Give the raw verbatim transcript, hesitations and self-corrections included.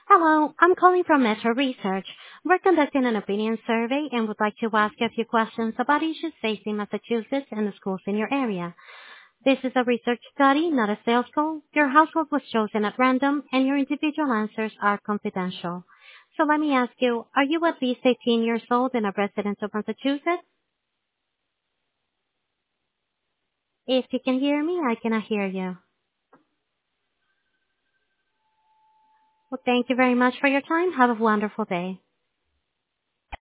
Hello, I'm calling from Metro Research. We're conducting an opinion survey and would like to ask a few questions about issues facing Massachusetts and the schools in your area. This is a research study, not a sales call. Your household was chosen at random and your individual answers are confidential. So let me ask you, are you at least eighteen years old and a resident of Massachusetts? If you can hear me, I cannot hear you. Well, thank you very much for your time. Have a wonderful day.